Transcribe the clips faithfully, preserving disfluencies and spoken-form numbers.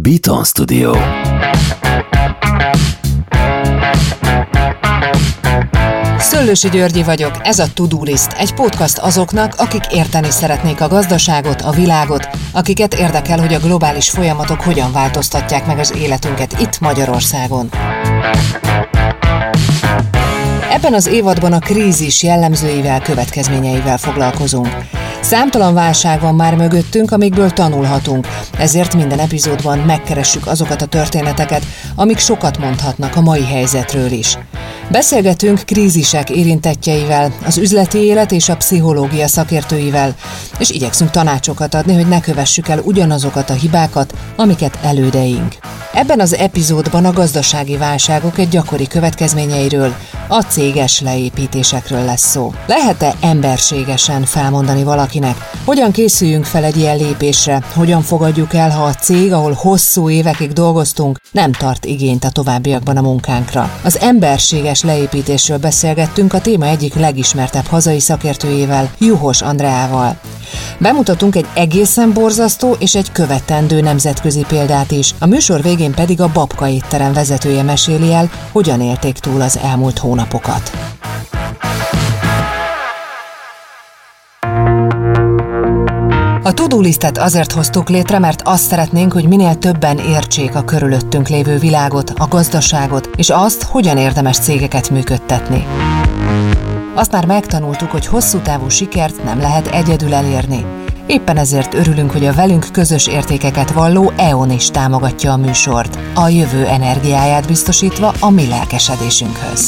Beaton Studio. Szöllősi Györgyi vagyok, ez a To-Do List, egy podcast azoknak, akik érteni szeretnék a gazdaságot, a világot, akiket érdekel, hogy a globális folyamatok hogyan változtatják meg az életünket itt Magyarországon. Ebben az évadban a krízis jellemzőivel, következményeivel foglalkozunk. Számtalan válság van már mögöttünk, amikből tanulhatunk, ezért minden epizódban megkeressük azokat a történeteket, amik sokat mondhatnak a mai helyzetről is. Beszélgetünk krízisek érintettjeivel, az üzleti élet és a pszichológia szakértőivel, és igyekszünk tanácsokat adni, hogy ne kövessük el ugyanazokat a hibákat, amiket elődeink. Ebben az epizódban a gazdasági válságok egy gyakori következményeiről, a céges leépítésekről lesz szó. Lehet-e emberségesen felmondani valakinek, hogyan készüljünk fel egy ilyen lépésre, hogyan fogadjuk el, ha a cég, ahol hosszú évekig dolgoztunk, nem tart igényt a továbbiakban a munkánkra. Az emberséges leépítésről beszélgettünk a téma egyik legismertebb hazai szakértőjével, Juhos Andreával. Bemutatunk egy egészen borzasztó és egy követendő nemzetközi példát is, a műsor végén pedig a Babka étterem vezetője meséli el, hogyan élték túl az elmúlt hónapokat. A To-Do Listet azért hoztuk létre, mert azt szeretnénk, hogy minél többen értsék a körülöttünk lévő világot, a gazdaságot, és azt, hogyan érdemes cégeket működtetni. Azt már megtanultuk, hogy hosszú távú sikert nem lehet egyedül elérni. Éppen ezért örülünk, hogy a velünk közös értékeket valló é o en is támogatja a műsort, a jövő energiáját biztosítva a mi lelkesedésünkhöz.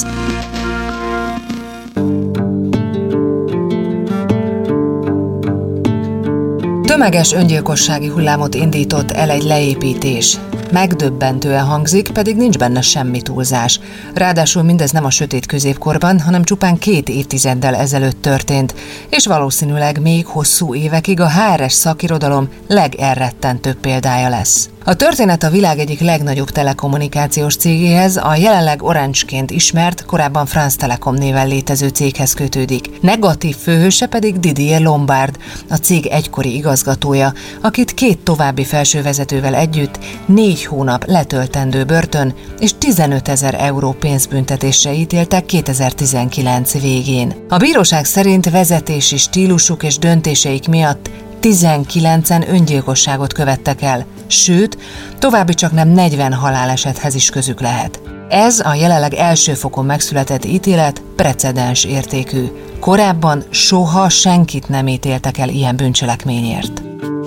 Tömeges öngyilkossági hullámot indított el egy leépítés. Megdöbbentően hangzik, pedig nincs benne semmi túlzás. Ráadásul mindez nem a sötét középkorban, hanem csupán két évtizeddel ezelőtt történt, és valószínűleg még hosszú évekig a há er es szakirodalom legelrettentőbb példája lesz. A történet a világ egyik legnagyobb telekommunikációs cégéhez, a jelenleg Orange-ként ismert, korábban France Telecom néven létező céghez kötődik. Negatív főhőse pedig Didier Lombard, a cég egykori igazgatója, akit két további felsővezetővel együtt négy hónap letöltendő börtön és tizenötezer euró pénzbüntetésre ítéltek kétezer-tizenkilenc végén. A bíróság szerint vezetési stílusuk és döntéseik miatt tizenkilencen öngyilkosságot követtek el, sőt, további csaknem negyven halálesethez is közük lehet. Ez a jelenleg első fokon megszületett ítélet precedens értékű. Korábban soha senkit nem ítéltek el ilyen bűncselekményért.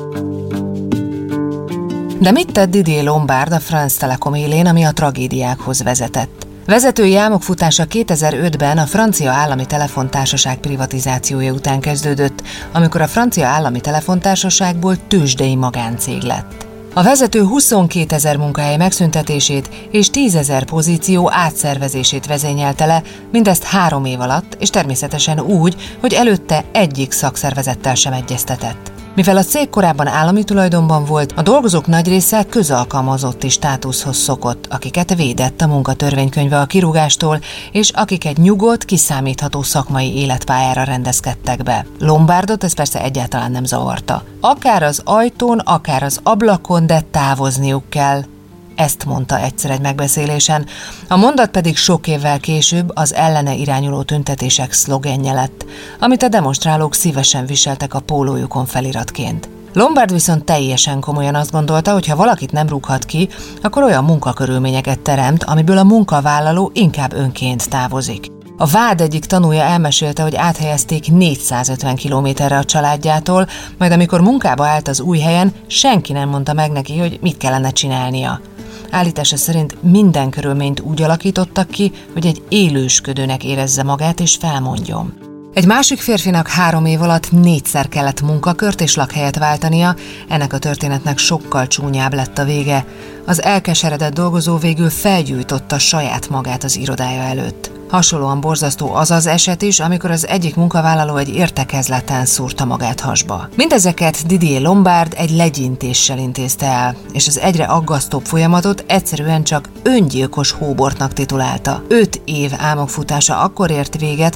De mit tett Didier Lombard a France Telecom élén, ami a tragédiákhoz vezetett? Vezetői álmokfutása kétezer-ötben a francia állami telefontársaság privatizációja után kezdődött, amikor a francia állami telefontársaságból tőzsdei magáncég lett. A vezető huszonkétezer munkahely megszüntetését és tízezer pozíció átszervezését vezényelte le, mindezt három év alatt, és természetesen úgy, hogy előtte egyik szakszervezettel sem egyeztetett. Mivel a cég korábban állami tulajdonban volt, a dolgozók nagy része közalkalmazotti státuszhoz szokott, akiket védett a munkatörvénykönyve a kirúgástól, és akik egy nyugodt, kiszámítható szakmai életpályára rendezkedtek be. Lombardot ez persze egyáltalán nem zavarta. Akár az ajtón, akár az ablakon, de távozniuk kell. Ezt mondta egyszer egy megbeszélésen. A mondat pedig sok évvel később az ellene irányuló tüntetések szlogenje lett, amit a demonstrálók szívesen viseltek a pólójukon feliratként. Lombard viszont teljesen komolyan azt gondolta, hogy ha valakit nem rúghat ki, akkor olyan munkakörülményeket teremt, amiből a munkavállaló inkább önként távozik. A vád egyik tanúja elmesélte, hogy áthelyezték négyszázötven kilométerre a családjától, majd amikor munkába állt az új helyen, senki nem mondta meg neki, hogy mit kellene csinálnia. Állítása szerint minden körülményt úgy alakítottak ki, hogy egy élősködőnek érezze magát és felmondjon. Egy másik férfinak három év alatt négyszer kellett munkakört és lakhelyet váltania, ennek a történetnek sokkal csúnyább lett a vége. Az elkeseredett dolgozó végül felgyújtotta saját magát az irodája előtt. Hasonlóan borzasztó az az eset is, amikor az egyik munkavállaló egy értekezleten szúrta magát hasba. Mindezeket Didier Lombard egy legyintéssel intézte el, és az egyre aggasztóbb folyamatot egyszerűen csak öngyilkos hóbortnak titulálta. Öt év álmokfutása akkor ért véget,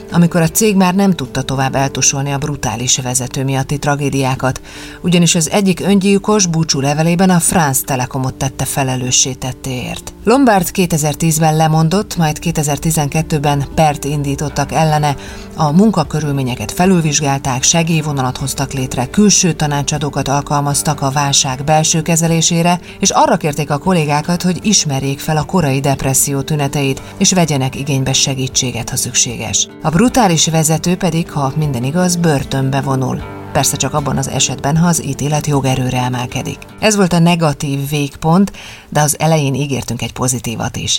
amikor a cég már nem tudta tovább eltusolni a brutális vezető miatti tragédiákat, ugyanis az egyik öngyilkos búcsú levelében a France Telecomot tette felelőssé tettéért. Lombard kétezer-tízben lemondott, majd kétezer-tizenkettőben pert indítottak ellene, a munkakörülményeket felülvizsgálták, segélyvonalat hoztak létre, külső tanácsadókat alkalmaztak a válság belső kezelésére, és arra kérték a kollégákat, hogy ismerjék fel a korai depresszió tüneteit, és vegyenek igénybe segítséget, ha szükséges. A brutális vezető pedig, ha minden igaz, börtönbe vonul. Persze csak abban az esetben, ha az ítélet jogerőre emelkedik. Ez volt a negatív végpont, de az elején ígértünk egy pozitívat is.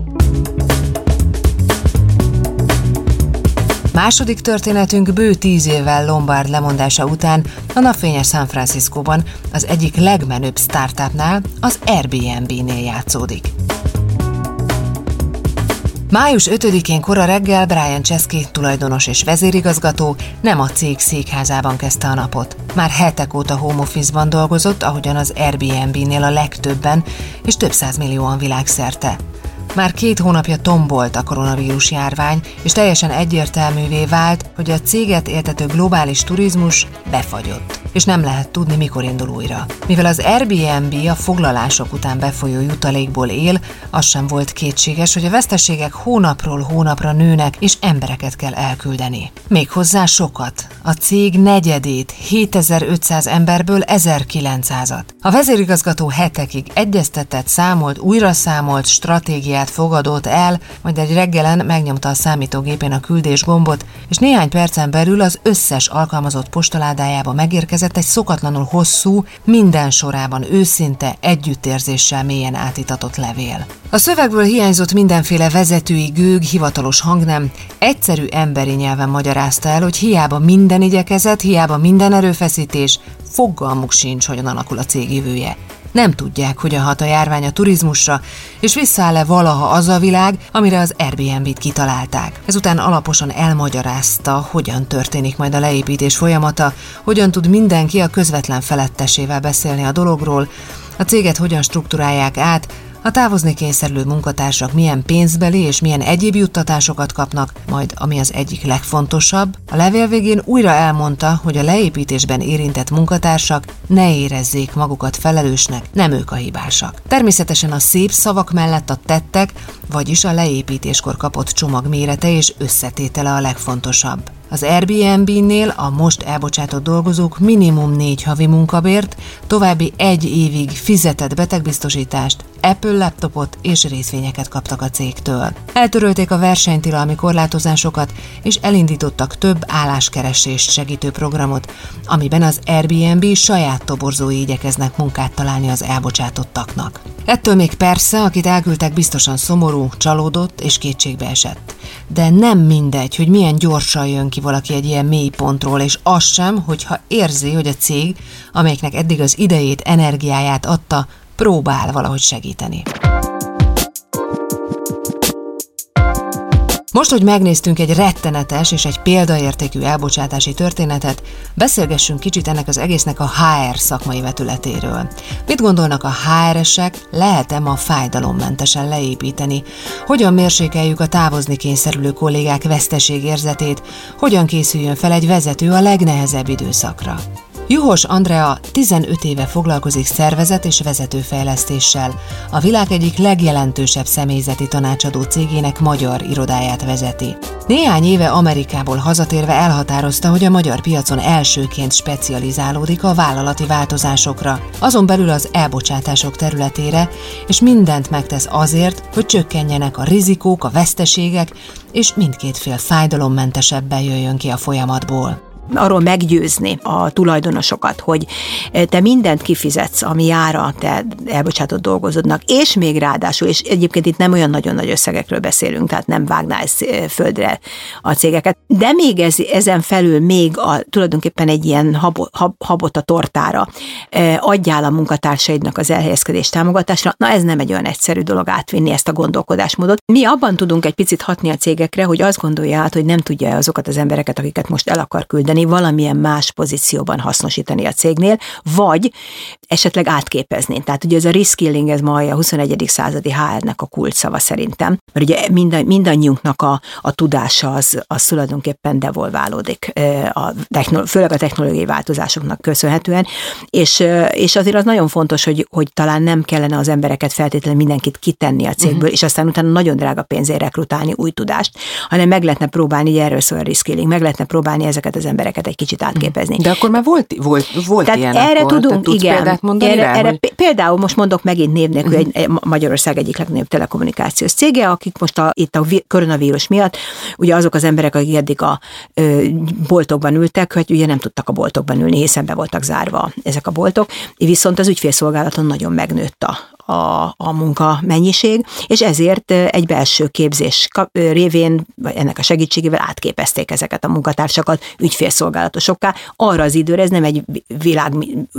Második történetünk bő tíz évvel Lombard lemondása után a napfényes San Franciscóban, az egyik legmenőbb startupnál, az Airbnb-nél játszódik. május ötödikén kora reggel Brian Chesky, tulajdonos és vezérigazgató nem a cég székházában kezdte a napot. Már hetek óta home office-ban dolgozott, ahogyan az Airbnb-nél a legtöbben, és több százmillióan világszerte. Már két hónapja tombolt a koronavírus járvány, és teljesen egyértelművé vált, hogy a céget éltető globális turizmus befagyott, és nem lehet tudni, mikor indul újra. Mivel az Airbnb a foglalások után befolyó jutalékból él, az sem volt kétséges, hogy a veszteségek hónapról hónapra nőnek, és embereket kell elküldeni. Méghozzá sokat. A cég negyedét, hétezer-ötszáz emberből ezerkilencszázat. A vezérigazgató hetekig egyeztetett, számolt, újra számolt, stratégiát fogadott el, majd egy reggelen megnyomta a számítógépén a küldés gombot, és néhány percen belül az összes alkalmazott postaládájába megérkezett egy szokatlanul hosszú, minden sorában őszinte, együttérzéssel mélyen átítatott levél. A szövegből hiányzott mindenféle vezetői gőg, hivatalos hangnem, egyszerű emberi nyelven magyarázta el, hogy hiába minden igyekezet, hiába minden erőfeszítés, fogalmuk sincs, hogyan alakul a cég jövője. Nem tudják, hogyan hat a járvány a turizmusra, és visszaáll-e valaha az a világ, amire az Airbnb-t kitalálták. Ezután alaposan elmagyarázta, hogyan történik majd a leépítés folyamata, hogyan tud mindenki a közvetlen felettesével beszélni a dologról, a céget hogyan strukturálják át, a távozni kényszerülő munkatársak milyen pénzbeli és milyen egyéb juttatásokat kapnak, majd ami az egyik legfontosabb, a levél végén újra elmondta, hogy a leépítésben érintett munkatársak ne érezzék magukat felelősnek, nem ők a hibásak. Természetesen a szép szavak mellett a tettek, vagyis a leépítéskor kapott csomag mérete és összetétele a legfontosabb. Az Airbnb-nél a most elbocsátott dolgozók minimum négy havi munkabért, további egy évig fizetett betegbiztosítást, Apple laptopot és részvényeket kaptak a cégtől. Eltörölték a versenytilalmi korlátozásokat, és elindítottak több álláskeresést segítő programot, amiben az Airbnb saját toborzói igyekeznek munkát találni az elbocsátottaknak. Ettől még persze, akit elküldtek, biztosan szomorú, csalódott és kétségbe esett. De nem mindegy, hogy milyen gyorsan jön ki valaki egy ilyen mély pontról, és az sem, hogyha érzi, hogy a cég, amelyiknek eddig az idejét, energiáját adta, próbál valahogy segíteni. Most, hogy megnéztünk egy rettenetes és egy példaértékű elbocsátási történetet, beszélgessünk kicsit ennek az egésznek a há er szakmai vetületéről. Mit gondolnak a há er esek, lehet-e ma fájdalommentesen leépíteni? Hogyan mérsékeljük a távozni kényszerülő kollégák veszteségérzetét? Hogyan készüljön fel egy vezető a legnehezebb időszakra? Juhos Andrea tizenöt éve foglalkozik szervezet- és vezetőfejlesztéssel. A világ egyik legjelentősebb személyzeti tanácsadó cégének magyar irodáját vezeti. Néhány éve Amerikából hazatérve elhatározta, hogy a magyar piacon elsőként specializálódik a vállalati változásokra, azon belül az elbocsátások területére, és mindent megtesz azért, hogy csökkenjenek a rizikók, a veszteségek, és mindkét fél fájdalommentesebben jöjjön ki a folyamatból. Arról meggyőzni a tulajdonosokat, hogy te mindent kifizetsz, ami jár a te elbocsátott dolgozódnak, és még ráadásul, és egyébként itt nem olyan nagyon nagy összegekről beszélünk, tehát nem vágnál földre a cégeket, de még ez, ezen felül még a, tulajdonképpen egy ilyen habo, hab, habot a tortára adjál a munkatársaidnak az elhelyezkedés támogatásra, na ez nem egy olyan egyszerű dolog átvinni ezt a gondolkodásmódot. Mi abban tudunk egy picit hatni a cégekre, hogy azt gondolja át, hogy nem tudja azokat az embereket, akiket most el akar küldeni, tenni, valamilyen más pozícióban hasznosítani a cégnél, vagy esetleg átképezni. Tehát ugye ez a reskilling, ez ma a huszonegyedik századi há er-nek a kulcsszava szerintem, mert ugye minden, mindannyiunknak a, a tudása az, az tulajdonképpen devolválódik, a technolo- főleg a technológiai változásoknak köszönhetően, és, és azért az nagyon fontos, hogy, hogy talán nem kellene az embereket feltétlenül mindenkit kitenni a cégből, uh-huh. és aztán utána nagyon drága pénzért rekrutálni új tudást, hanem meg lehetne próbálni, ugye erről szól a reskilling, meg lehetne próbálni ezeket az embereket egy kicsit átképezni. De akkor már volt, volt, volt Tehát ilyen erre akkor, tudunk, igen, mondani erre, rá, erre hogy... például most mondok megint név nélkül uh-huh. egy Magyarország egyik legnagyobb telekommunikációs cége, akik most a, itt a koronavírus miatt, ugye azok az emberek, akik eddig a ö, boltokban ültek, hogy ugye nem tudtak a boltokban ülni, hiszen be voltak zárva ezek a boltok, viszont az ügyfélszolgálaton nagyon megnőtt a, a, a munka mennyiség, és ezért egy belső képzés révén, vagy ennek a segítségével átképezték ezeket a munkatársakat ügyfélszolgálatosokká. Arra az időre ez nem egy világ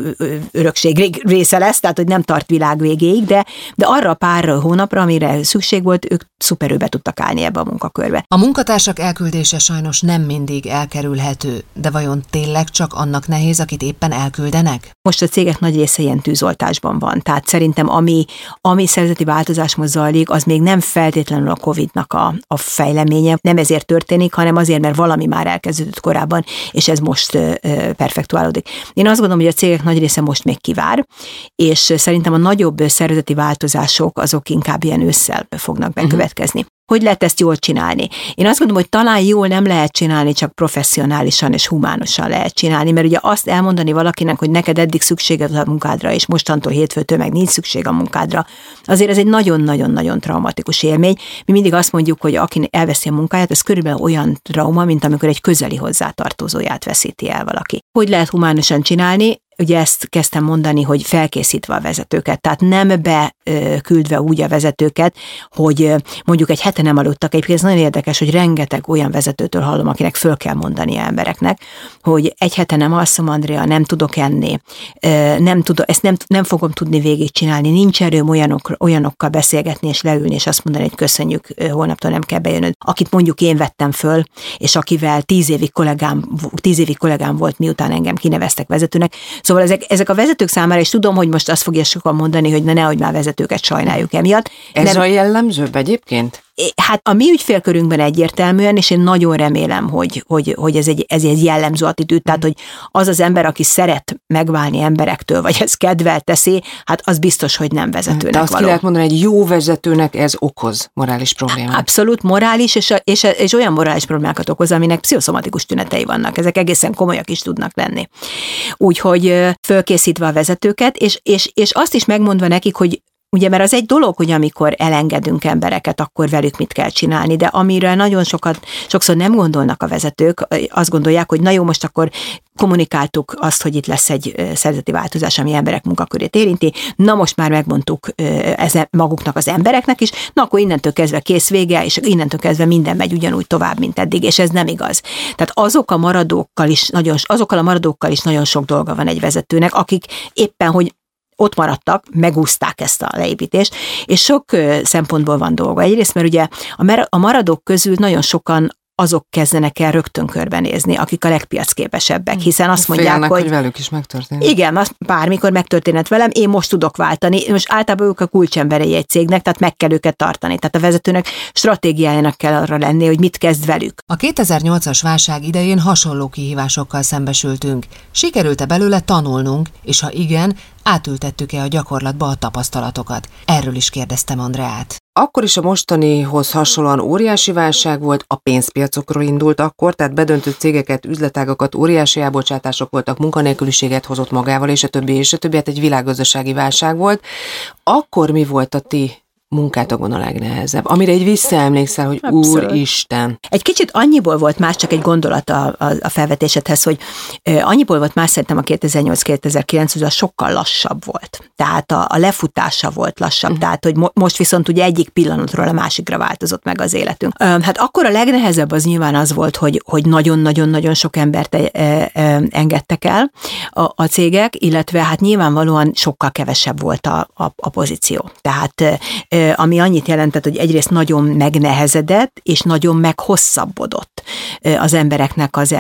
örökség része lesz, tehát hogy nem tart világ végéig, de, de arra a pár hónapra, amire szükség volt, ők szuperül be tudtak állni ebbe a munkakörbe. A munkatársak elküldése sajnos nem mindig elkerülhető, de vajon tényleg csak annak nehéz, akit éppen elküldenek? Most a cégek nagy része ilyen tűzoltásban van, tehát szerintem ami, ami szervezeti változás most zajlik, az még nem feltétlenül a Covidnak a, a fejleménye, nem ezért történik, hanem azért, mert valami már elkezdődött korábban, és ez most ö, perfektuálódik. Én azt gondolom, hogy a cégek nagy része most még kivár, és szerintem a nagyobb szervezeti változások azok inkább ilyen ősszel fognak bekövetkezni. Uh-huh. Hogy lehet ezt jól csinálni? Én azt gondolom, hogy talán jól nem lehet csinálni, csak professzionálisan és humánusan lehet csinálni, mert ugye azt elmondani valakinek, hogy neked eddig szükséged a munkádra, és mostantól hétfőtől meg nincs szükség a munkádra, azért ez egy nagyon-nagyon-nagyon traumatikus élmény. Mi mindig azt mondjuk, hogy aki elveszi a munkáját, ez körülbelül olyan trauma, mint amikor egy közeli hozzátartozóját veszíti el valaki. Hogy lehet humánusan csinálni? Ugye ezt kezdtem mondani, hogy felkészítve a vezetőket, tehát nem beküldve úgy a vezetőket, hogy mondjuk egy hete nem aludtak. Egyébként ez nagyon érdekes, hogy rengeteg olyan vezetőtől hallom, akinek föl kell mondani embereknek, hogy egy hete nem alszom, Andrea, nem tudok enni, nem tudom, ezt nem, nem fogom tudni végigcsinálni, nincs erőm olyanok, olyanokkal beszélgetni és leülni, és azt mondani, hogy köszönjük, holnaptól nem kell bejönnöd. Akit mondjuk én vettem föl, és akivel tíz évig kollégám, tíz évig kollégám volt, miután engem kineveztek vezetőnek. Szóval ezek, ezek a vezetők számára, és tudom, hogy most azt fogja sokan mondani, hogy ne, nehogy már vezetőket sajnáljuk emiatt. Ez nem, a jellemzőbb egyébként? Hát a mi ügyfélkörünkben egyértelműen, és én nagyon remélem, hogy, hogy, hogy ez, egy, ez egy jellemző attitűd, tehát hogy az az ember, aki szeret megválni emberektől, vagy ez kedvel teszi, hát az biztos, hogy nem vezetőnek De azt való. ki lehet mondani, egy jó vezetőnek ez okoz morális problémát. Abszolút morális, és, és, és olyan morális problémákat okoz, aminek pszichoszomatikus tünetei vannak. Ezek egészen komolyak is tudnak lenni. Úgyhogy fölkészítve a vezetőket, és, és, és azt is megmondva nekik, hogy ugye, mert az egy dolog, hogy amikor elengedünk embereket, akkor velük mit kell csinálni, de amire nagyon sokat, sokszor nem gondolnak a vezetők, azt gondolják, hogy na jó, most akkor kommunikáltuk azt, hogy itt lesz egy szervezeti változás, ami emberek munkakörét érinti, na most már megmondtuk ezen maguknak az embereknek is, na akkor innentől kezdve kész vége, és innentől kezdve minden megy ugyanúgy tovább, mint eddig, és ez nem igaz. Tehát azok a maradókkal is nagyon, azokkal a maradókkal is nagyon sok dolga van egy vezetőnek, akik éppen, hogy ott maradtak, megúszták ezt a leépítést, és sok szempontból van dolga. Egyrészt, mert ugye a maradók közül nagyon sokan azok kezdenek el rögtön körbenézni, akik a legpiacképesebbek, hiszen azt mondják, Félnek, hogy... hogy velük is megtörténik. Igen, az bármikor megtörténhet velem, én most tudok váltani, most általában ők a kulcsemberei egy cégnek, tehát meg kell őket tartani. Tehát a vezetőnek stratégiájának kell arra lenni, hogy mit kezd velük. A kétezer-nyolcas válság idején hasonló kihívásokkal szembesültünk. Sikerült-e belőle tanulnunk, és ha igen, átültettük-e a gyakorlatba a tapasztalatokat? Erről is kérdeztem Andreát. Akkor is a mostanihoz hasonlóan óriási válság volt, a pénzpiacokról indult akkor, tehát bedöntött cégeket, üzletágakat, óriási elbocsátások voltak, munkanélküliséget hozott magával, és a többi, és a többi, hát egy világgazdasági válság volt. Akkor mi volt a ti munkátokon a legnehezebb, amire egy visszaemlékszel, hogy úristen. Egy kicsit annyiból volt más, csak egy gondolat a, a, a felvetésedhez, hogy uh, annyiból volt más szerintem a kétezer-nyolc kétezer-kilenc, az sokkal lassabb volt. Tehát a, a lefutása volt lassabb, uh-huh. tehát hogy mo- most viszont ugye egyik pillanatról a másikra változott meg az életünk. Uh, hát akkor a legnehezebb az nyilván az volt, hogy, hogy nagyon-nagyon-nagyon sok embert e, e, engedtek el a, a cégek, illetve hát nyilvánvalóan sokkal kevesebb volt a, a, a pozíció. Tehát e, ami annyit jelentett, hogy egyrészt nagyon megnehezedett, és nagyon meghosszabbodott az embereknek az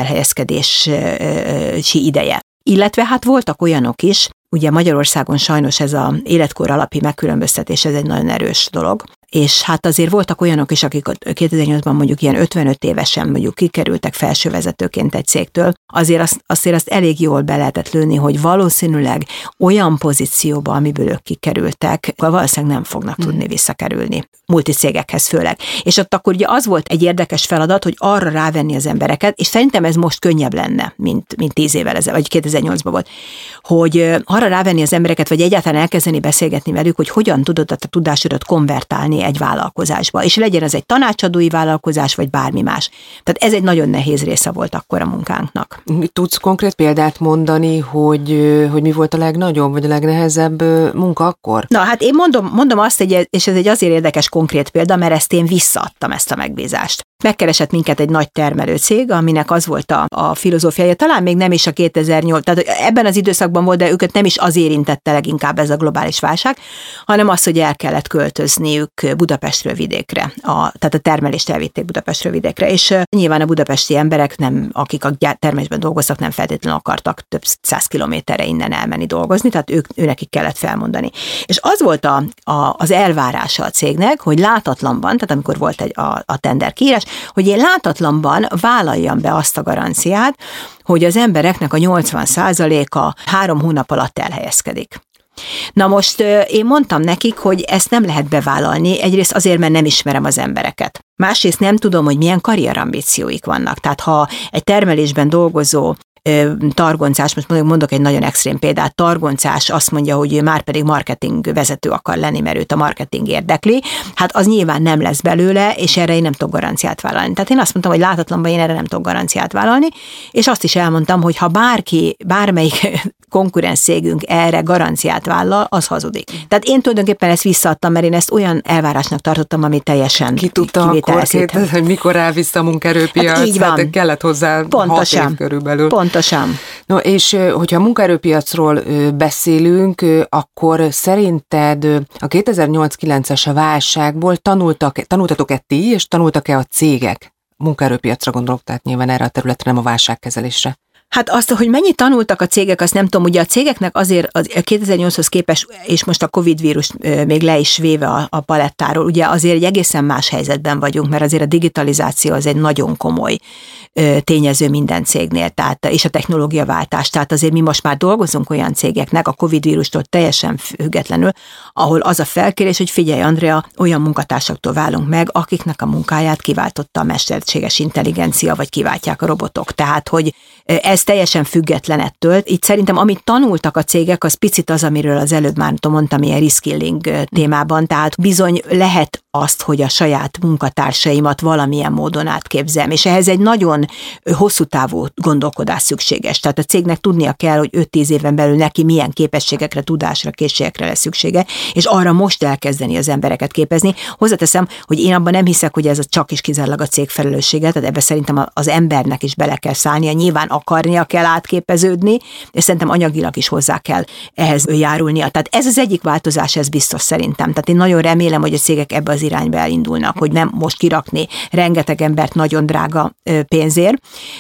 elhelyezkedési ideje. Illetve hát voltak olyanok is, ugye Magyarországon sajnos ez az életkor alapi megkülönböztetés, ez egy nagyon erős dolog, és hát azért voltak olyanok is, akik kétezer-nyolcban mondjuk ilyen ötvenöt évesen mondjuk kikerültek felsővezetőként egy cégtől, azért azt, azért azt elég jól be lehetett lőni, hogy valószínűleg olyan pozícióba, amiből ők kikerültek, valószínűleg nem fognak hmm. tudni visszakerülni, multicégekhez főleg. És ott akkor ugye az volt egy érdekes feladat, hogy arra rávenni az embereket, és szerintem ez most könnyebb lenne, mint, mint tíz évvel ezelőtt, vagy kétezer-nyolcban volt, hogy arra rávenni az embereket, vagy egyáltalán elkezdeni beszélgetni velük, hogy hogyan tudod a tudásodat konvertálni egy vállalkozásba, és legyen ez egy tanácsadói vállalkozás, vagy bármi más. Tehát ez egy nagyon nehéz része volt akkor a munkánknak. Tudsz konkrét példát mondani, hogy, hogy mi volt a legnagyobb, vagy a legnehezebb munka akkor? Na, hát én mondom, mondom azt, hogy, és ez egy azért érdekes konkrét példa, mert ezt én visszaadtam, ezt a megbízást. Megkeresett minket egy nagy termelőcég, aminek az volt a, a filozófiája, talán még nem is a kétezer-nyolc, tehát ebben az időszakban volt, de őket nem is az érintette leginkább ez a globális válság, hanem az, hogy el kellett költözniük Budapestről vidékre, a, tehát a termelést elvitték Budapestről vidékre, és uh, nyilván a budapesti emberek, nem, akik a termelésben dolgoztak, nem feltétlenül akartak több száz kilométerre innen elmenni dolgozni, tehát ők, őnekik kellett felmondani. És az volt a, a, az elvárása a cégnek, hogy látatlanban, tehát amikor volt egy, a, a tender kiírás, hogy én látatlanban vállaljam be azt a garanciát, hogy az embereknek a nyolcvan százaléka három hónap alatt elhelyezkedik. Na most én mondtam nekik, hogy ezt nem lehet bevállalni, egyrészt azért, mert nem ismerem az embereket. Másrészt nem tudom, hogy milyen karrierambícióik vannak. Tehát ha egy termelésben dolgozó targoncás, most mondok egy nagyon extrém példát, targoncás azt mondja, hogy ő már pedig marketing vezető akar lenni, mert őt a marketing érdekli, hát az nyilván nem lesz belőle, és erre én nem tudok garanciát vállalni. Tehát én azt mondtam, hogy látatlanban én erre nem tudok garanciát vállalni, és azt is elmondtam, hogy ha bárki, bármelyik konkurens cégünk erre garanciát vállal, az hazudik. Tehát én tulajdonképpen ezt visszaadtam, mert én ezt olyan elvárásnak tartottam, ami teljesen ki tudta akkor, hogy mikor elvisz a munkaerőpiac, hát így van. Hát kellett hozzá Pontosan. hat év körülbelül. Pontosan. No, és hogyha a munkaerőpiacról beszélünk, akkor szerinted a kétezer-nyolc-kilences válságból tanultak, tanultatok-e ti, és tanultak-e a cégek? Munkaerőpiacra gondolok, tehát nyilván erre a területre, nem a válságkezelésre. Hát azt, hogy mennyit tanultak a cégek, azt nem tudom, ugye a cégeknek azért a kétezer-nyolchoz képest, és most a Covid vírus még le is véve a, a palettáról, ugye azért egy egészen más helyzetben vagyunk, mert azért a digitalizáció az egy nagyon komoly tényező minden cégnél, tehát, és a technológiaváltás, tehát azért mi most már dolgozunk olyan cégeknek, a Covid vírustól teljesen függetlenül, ahol az a felkérés, hogy figyelj Andrea, olyan munkatársaktól válunk meg, akiknek a munkáját kiváltotta a mesterséges intelligencia, vagy kiváltják a robotok. Tehát, hogy ez teljesen független ettől. Itt szerintem, amit tanultak a cégek, az picit az, amiről az előbb már mondtam, ilyen reskilling témában, tehát bizony lehet azt, hogy a saját munkatársaimat valamilyen módon átképzem, és ehhez egy nagyon hosszú távú gondolkodás szükséges. Tehát a cégnek tudnia kell, hogy öt-tíz éven belül neki milyen képességekre, tudásra, készségekre lesz szüksége, és arra most elkezdeni az embereket képezni. Hozzáteszem, hogy én abban nem hiszek, hogy ez csak is kizárólag a cég felelőssége, tehát ebbe szerintem az embernek is bele kell szállnia, nyilván akarnia kell átképeződni, és szerintem anyagilag is hozzá kell ehhez járulnia. Tehát ez az egyik változás, ez biztos szerintem. Tehát én nagyon remélem, hogy a cégek ebbe az irányba elindulnak, hogy nem most kirakni rengeteg embert nagyon drága pénzért,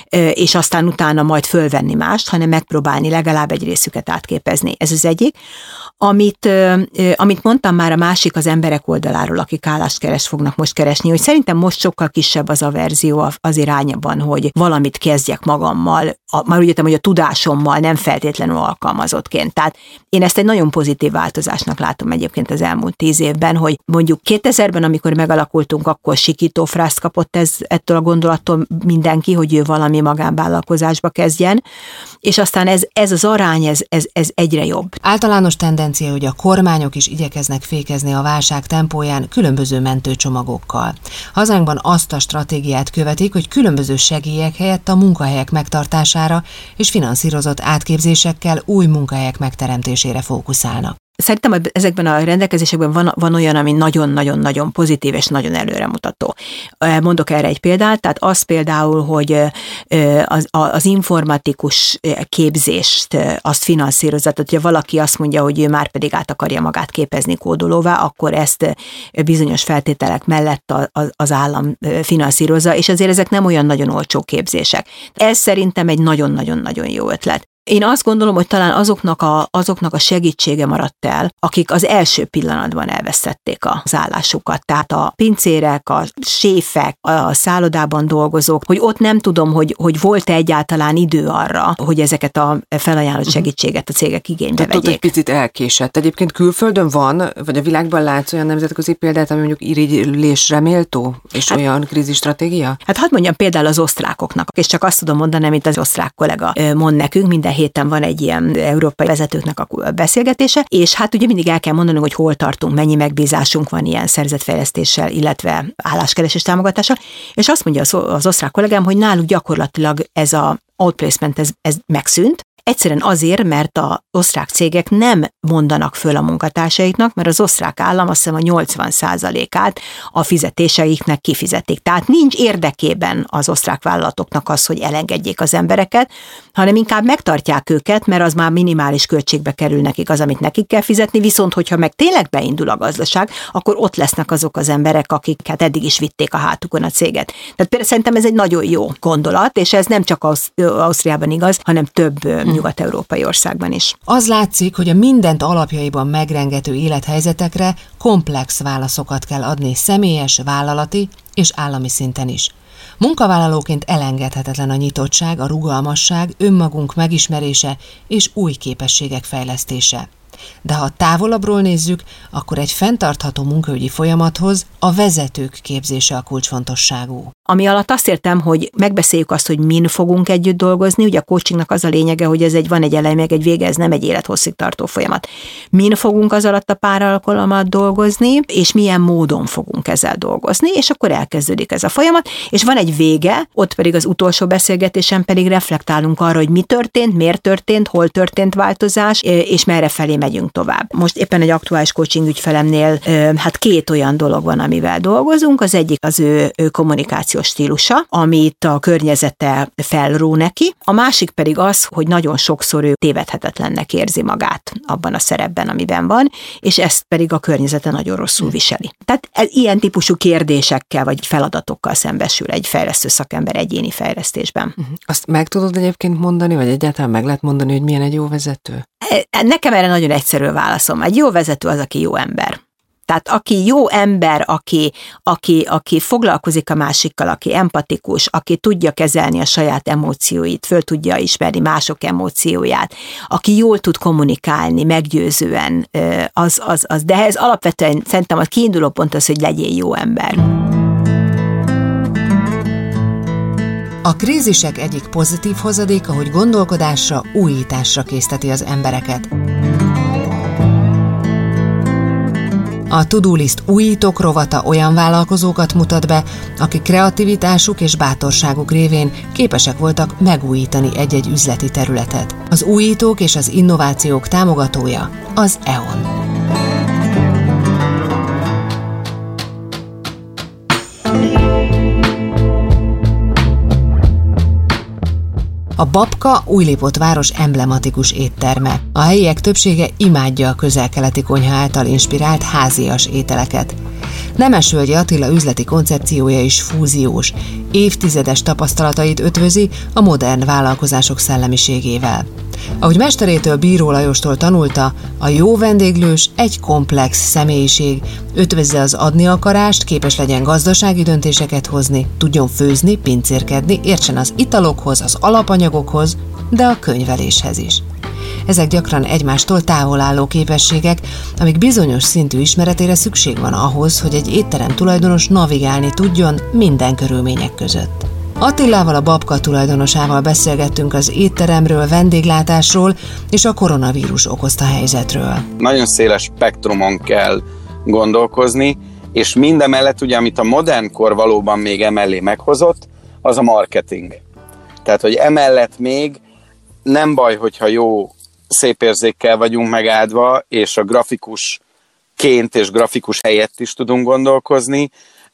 és aztán utána majd fölvenni mást, hanem megpróbálni legalább egy részüket átképezni. Ez az egyik. Amit, amit mondtam már, a másik az emberek oldaláról, akik állást keres, fognak most keresni, hogy szerintem most sokkal kisebb az averzió az irányban, hogy valamit kezdjek magammal, a, már úgy értem, hogy a tudásommal, nem feltétlenül alkalmazottként. Tehát én ezt egy nagyon pozitív változásnak látom egyébként az elmúlt tíz évben, hogy mondjuk kétezerben, amikor megalakultunk, akkor sikító frászt kapott ez, ettől a gondolattól mindenki, hogy ő valami magánvállalkozásba kezdjen, és aztán ez, ez az arány, ez, ez, ez egyre jobb. Általános tendencia, hogy a kormányok is igyekeznek fékezni a válság tempóján különböző mentőcsomagokkal. Hazánkban azt a stratégiát követik, hogy különböző segélyek helyett a munkahelyek megtartására és finanszírozott átképzésekkel új munkahelyek megteremtésére fókuszálnak. Szerintem ezekben a rendelkezésekben van, van olyan, ami nagyon-nagyon-nagyon pozitív és nagyon előremutató. Mondok erre egy példát, tehát az például, hogy az, az informatikus képzést azt finanszírozza, tehát hogyha valaki azt mondja, hogy ő már pedig át akarja magát képezni kódolóvá, akkor ezt bizonyos feltételek mellett az állam finanszírozza, és azért ezek nem olyan nagyon olcsó képzések. Ez szerintem egy nagyon-nagyon-nagyon jó ötlet. Én azt gondolom, hogy talán azoknak a, azoknak a segítsége maradt el, akik az első pillanatban elvesztették az állásukat. Tehát a pincérek, a séfek, a szállodában dolgozók, hogy ott nem tudom, hogy, hogy volt-e egyáltalán idő arra, hogy ezeket a felajánlott segítséget a cégek igénybe Tehát vegyék. Ott egy picit elkésett. Egyébként külföldön van, vagy a világban látsz olyan nemzetközi példát, ami mondjuk irigylésre méltó, és hát, olyan krízistratégia? Hát hadd mondjam például az osztrákoknak, és csak azt tudom mondani, amit az osztrák kollega mond nekünk, minden héten van egy ilyen európai vezetőknek a beszélgetése, és hát ugye mindig el kell mondanunk, hogy hol tartunk, mennyi megbízásunk van ilyen szervezetfejlesztéssel, illetve álláskeresés támogatással, és azt mondja az, az osztrák kollégám, hogy náluk gyakorlatilag ez a outplacement, ez, ez megszűnt, egyszerűen azért, mert az osztrák cégek nem mondanak föl a munkatársaiknak, mert az osztrák állam azt hiszem a nyolcvan százalékát a fizetéseiknek kifizetik. Tehát nincs érdekében az osztrák vállalatoknak az, hogy elengedjék az embereket, hanem inkább megtartják őket, mert az már minimális költségbe kerül nekik az, amit nekik kell fizetni, viszont hogyha meg tényleg beindul a gazdaság, akkor ott lesznek azok az emberek, akik hát eddig is vitték a hátukon a céget. Tehát például szerintem ez egy nagyon jó gondolat, és ez nem csak az Ausztriában igaz, hanem több nyugat-európai országban is. Az látszik, hogy a mindent alapjaiban megrengető élethelyzetekre komplex válaszokat kell adni személyes, vállalati és állami szinten is. Munkavállalóként elengedhetetlen a nyitottság, a rugalmasság, önmagunk megismerése és új képességek fejlesztése. De ha távolabbról nézzük, akkor egy fenntartható munkaügyi folyamathoz a vezetők képzése a kulcsfontosságú. Ami alatt azt értem, hogy megbeszéljük azt, hogy min fogunk együtt dolgozni, ugye a coachingnak az a lényege, hogy ez egy, van egy elej, meg egy vége, ez nem egy élethosszig tartó folyamat. Min fogunk az alatt a pár alkalom alatt dolgozni, és milyen módon fogunk ezzel dolgozni, és akkor elkezdődik ez a folyamat, és van egy vége, ott pedig az utolsó beszélgetésen pedig reflektálunk arra, hogy mi történt, miért történt, hol történt változás, és merre felé megyünk tovább. Most éppen egy aktuális coaching ügyfelemnél hát két olyan dolog van, amivel dolgozunk. Az egyik az ő, ő kommunikációs stílusa, amit a környezete felró neki. A másik pedig az, hogy nagyon sokszor ő tévedhetetlennek érzi magát abban a szerepben, amiben van, és ezt pedig a környezete nagyon rosszul viseli. Tehát ez, ilyen típusú kérdésekkel vagy feladatokkal szembesül egy fejlesztő szakember egyéni fejlesztésben. Azt meg tudod egyébként mondani, vagy egyáltalán meg lehet mondani, hogy milyen egy jó vezető? Nekem erre nagyon egyszerű a válaszom. Egy jó vezető az, aki jó ember. Tehát aki jó ember, aki, aki, aki foglalkozik a másikkal, aki empatikus, aki tudja kezelni a saját emócióit, föl tudja ismerni mások emócióját, aki jól tud kommunikálni, meggyőzően, az, az, az. De ez alapvetően szerintem a kiinduló pont az, hogy legyél jó ember. A krízisek egyik pozitív hozadéka, hogy gondolkodásra, újításra készteti az embereket. A To-Do List újítók rovata olyan vállalkozókat mutat be, akik kreativitásuk és bátorságuk révén képesek voltak megújítani egy-egy üzleti területet. Az újítók és az innovációk támogatója az é o en. A Babka Újlipót város emblematikus étterme. A helyiek többsége imádja a közel-keleti konyha által inspirált házias ételeket. Nemesvölgyi Attila üzleti koncepciója is fúziós, évtizedes tapasztalatait ötvözi a modern vállalkozások szellemiségével. Ahogy mesterétől, Bíró Lajostól tanulta, a jó vendéglős egy komplex személyiség, ötvözze az adni akarást, képes legyen gazdasági döntéseket hozni, tudjon főzni, pincérkedni, értsen az italokhoz, az alapanyagokhoz, de a könyveléshez is. Ezek gyakran egymástól távol álló képességek, amik bizonyos szintű ismeretére szükség van ahhoz, hogy egy étterem tulajdonos navigálni tudjon minden körülmények között. Attilával, a Babka tulajdonosával beszélgettünk az étteremről, vendéglátásról és a koronavírus okozta helyzetről. Nagyon széles spektrumon kell gondolkozni, és mindemellett ugye, amit a modern kor valóban még emellé meghozott, az a marketing. Tehát, hogy emellett még nem baj, hogyha jó szép érzékkel vagyunk megáldva, és a grafikusként és grafikus helyett is tudunk gondolkozni,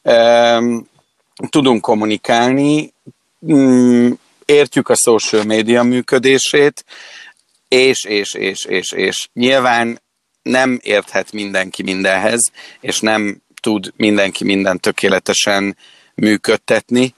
tudunk kommunikálni, értjük a social media működését, és, és, és, és, és nyilván nem érthet mindenki mindenhez, és nem tud mindenki mindent tökéletesen működtetni,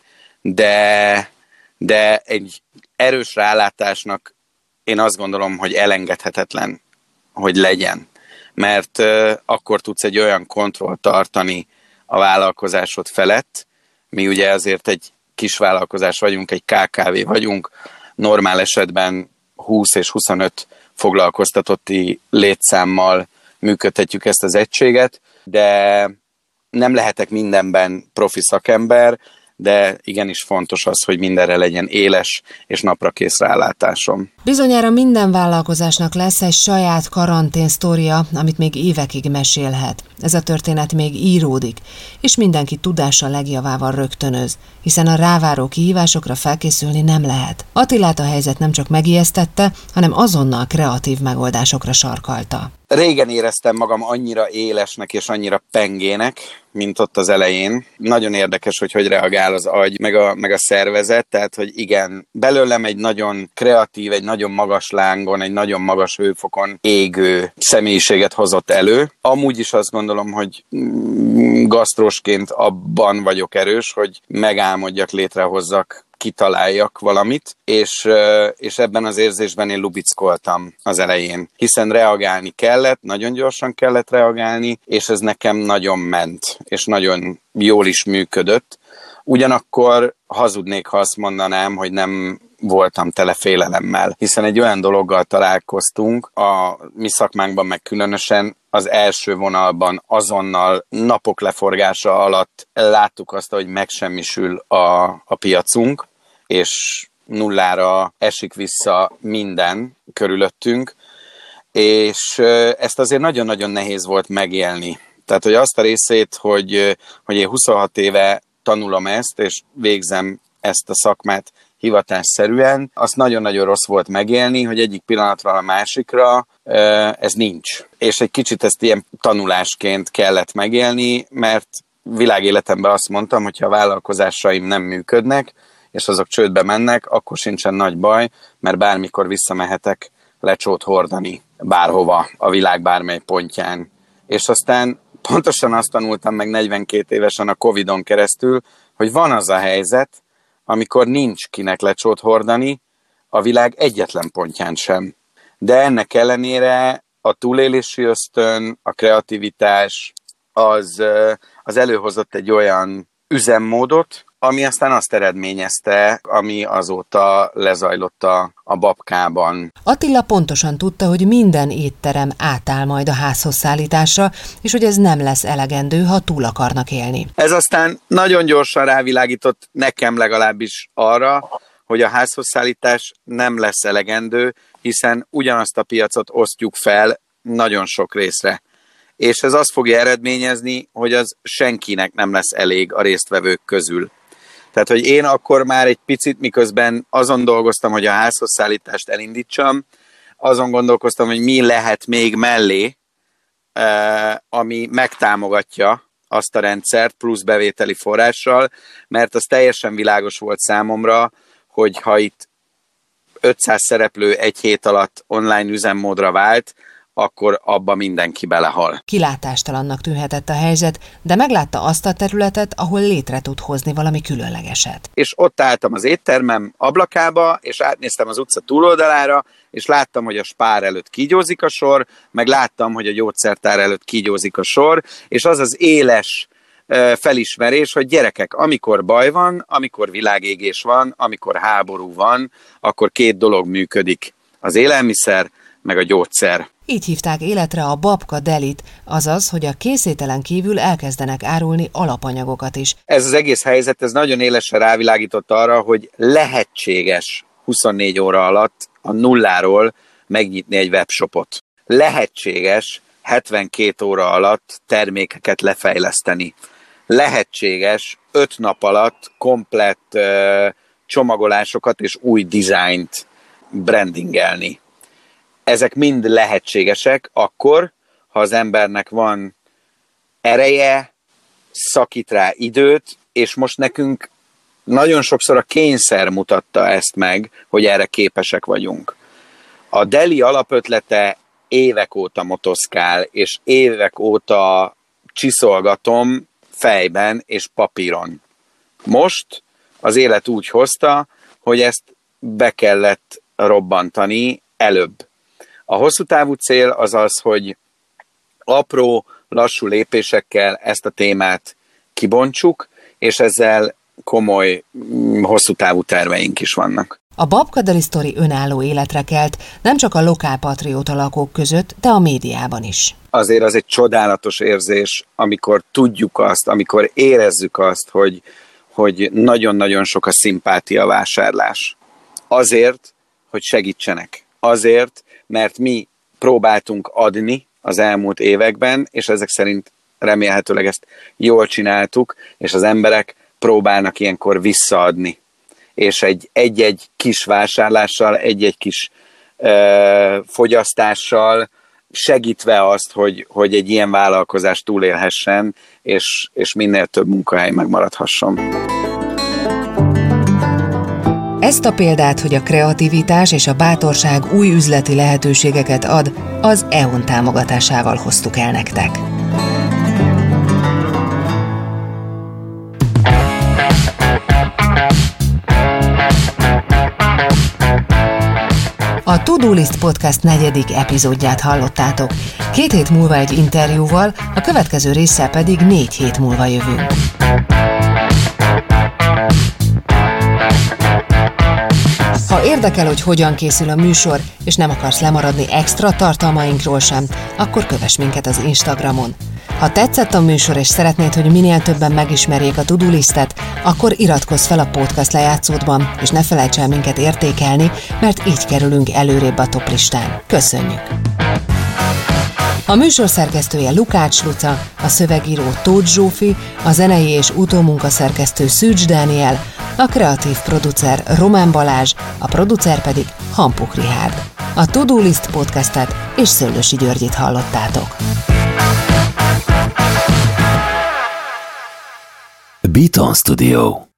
de, de egy erős rálátásnak én azt gondolom, hogy elengedhetetlen, hogy legyen. Mert uh, akkor tudsz egy olyan kontrollt tartani a vállalkozásod felett, mi ugye azért egy kis vállalkozás vagyunk, egy ká ká vé vagyunk, normál esetben húsz és huszonöt foglalkoztatotti létszámmal működtetjük ezt az egységet, de nem lehetek mindenben profi szakember, de igenis fontos az, hogy mindenre legyen éles és naprakész rálátásom. Bizonyára minden vállalkozásnak lesz egy saját karantén sztoria, amit még évekig mesélhet. Ez a történet még íródik, és mindenki tudása legjavával rögtönöz, hiszen a ráváró kihívásokra felkészülni nem lehet. Attilát a helyzet nem csak megijesztette, hanem azonnal kreatív megoldásokra sarkalta. Régen éreztem magam annyira élesnek és annyira pengének, mint ott az elején. Nagyon érdekes, hogy hogy reagál az agy, meg a, meg a szervezet, tehát, hogy igen, belőlem egy nagyon kreatív, egy nagyon magas lángon, egy nagyon magas hőfokon égő személyiséget hozott elő. Amúgy is azt gondolom, hogy gasztrosként abban vagyok erős, hogy megálmodjak, létrehozzak, kitaláljak valamit, és, és ebben az érzésben én lubickoltam az elején, hiszen reagálni kellett, nagyon gyorsan kellett reagálni, és ez nekem nagyon ment, és nagyon jól is működött. Ugyanakkor hazudnék, ha azt mondanám, hogy nem voltam tele félelemmel, hiszen egy olyan dologgal találkoztunk, a mi szakmánkban meg különösen az első vonalban azonnal napok leforgása alatt láttuk azt, hogy megsemmisül a, a piacunk, és nullára esik vissza minden körülöttünk, és ezt azért nagyon-nagyon nehéz volt megélni. Tehát, hogy azt a részét, hogy, hogy én huszonhat éve tanulom ezt, és végzem ezt a szakmát hivatásszerűen, azt nagyon-nagyon rossz volt megélni, hogy egyik pillanatra a másikra ez nincs. És egy kicsit ezt ilyen tanulásként kellett megélni, mert világéletemben azt mondtam, hogy ha a vállalkozásaim nem működnek, és azok csődbe mennek, akkor sincsen nagy baj, mert bármikor visszamehetek lecsót hordani bárhova, a világ bármely pontján. És aztán pontosan azt tanultam meg negyvenkét évesen a Covidon keresztül, hogy van az a helyzet, amikor nincs kinek lecsót hordani, a világ egyetlen pontján sem. De ennek ellenére a túlélési ösztön, a kreativitás, az, az előhozott egy olyan üzemmódot, ami aztán azt eredményezte, ami azóta lezajlott a, a babkában. Attila pontosan tudta, hogy minden étterem átáll majd a házhoz szállításra, és hogy ez nem lesz elegendő, ha túl akarnak élni. Ez aztán nagyon gyorsan rávilágított nekem legalábbis arra, hogy a házhoz szállítás nem lesz elegendő, hiszen ugyanazt a piacot osztjuk fel nagyon sok részre. És ez azt fogja eredményezni, hogy az senkinek nem lesz elég a résztvevők közül. Tehát, hogy én akkor már egy picit, miközben azon dolgoztam, hogy a házhoz szállítást elindítsam, azon gondolkoztam, hogy mi lehet még mellé, ami megtámogatja azt a rendszert plusz bevételi forrással, mert az teljesen világos volt számomra, hogy ha itt ötszáz szereplő egy hét alatt online üzemmódra vált, akkor abba mindenki belehal. Kilátástalannak tűnhetett a helyzet, de meglátta azt a területet, ahol létre tud hozni valami különlegeset. És ott álltam az éttermem ablakába, és átnéztem az utca túloldalára, és láttam, hogy a Spár előtt kígyózik a sor, meg láttam, hogy a gyógyszertár előtt kígyózik a sor, és az az éles felismerés, hogy gyerekek, amikor baj van, amikor világégés van, amikor háború van, akkor két dolog működik. Az élelmiszer, meg a gyógyszer. Így hívták életre a babka delit, azaz, hogy a készételen kívül elkezdenek árulni alapanyagokat is. Ez az egész helyzet, ez nagyon élesen rávilágított arra, hogy lehetséges huszonnégy óra alatt a nulláról megnyitni egy webshopot. Lehetséges hetvenkét óra alatt termékeket lefejleszteni. Lehetséges öt nap alatt komplett uh, csomagolásokat és új dizájnt brandingelni. ezek mind lehetségesek akkor, ha az embernek van ereje, szakít rá időt, és most nekünk nagyon sokszor a kényszer mutatta ezt meg, hogy erre képesek vagyunk. A Deli alapötlete évek óta motoszkál, és évek óta csiszolgatom fejben és papíron. Most az élet úgy hozta, hogy ezt be kellett robbantani előbb. A hosszú távú cél az az, hogy apró, lassú lépésekkel ezt a témát kibontsuk, és ezzel komoly, hosszú távú terveink is vannak. A Babka Sztori önálló életre kelt, nem csak a lokálpatrióta lakók között, de a médiában is. Azért az egy csodálatos érzés, amikor tudjuk azt, amikor érezzük azt, hogy, hogy nagyon-nagyon sok a szimpátia vásárlás. Azért, hogy segítsenek. Azért, mert mi próbáltunk adni az elmúlt években, és ezek szerint remélhetőleg ezt jól csináltuk, és az emberek próbálnak ilyenkor visszaadni. És egy, egy-egy kis vásárlással, egy-egy kis ö, fogyasztással segítve azt, hogy, hogy egy ilyen vállalkozás túlélhessen, és, és minél több munkahely megmaradhasson. Ezt a példát, hogy a kreativitás és a bátorság új üzleti lehetőségeket ad, az é o en támogatásával hoztuk el nektek. A To-Do List Podcast negyedik epizódját hallottátok. Két hét múlva egy interjúval, a következő résszel pedig négy hét múlva jövünk. Ha érdekel, hogy hogyan készül a műsor, és nem akarsz lemaradni extra tartalmainkról sem, akkor kövess minket az Instagramon. Ha tetszett a műsor, és szeretnéd, hogy minél többen megismerjék a To-Do Listet, akkor iratkozz fel a podcast lejátszódban, és ne felejts el minket értékelni, mert így kerülünk előrébb a toplistán. Köszönjük! A műsor szerkesztője Lukács Luca, a szövegíró Tóth Zsófi, a zenei és utómunkaszerkesztő Szűcs Dániel, a kreatív producer Román Balázs, a producer pedig Hampuk Richárd. A To-Do List podcastet és Szöllősi Györgyit hallottátok. Beaton Studio.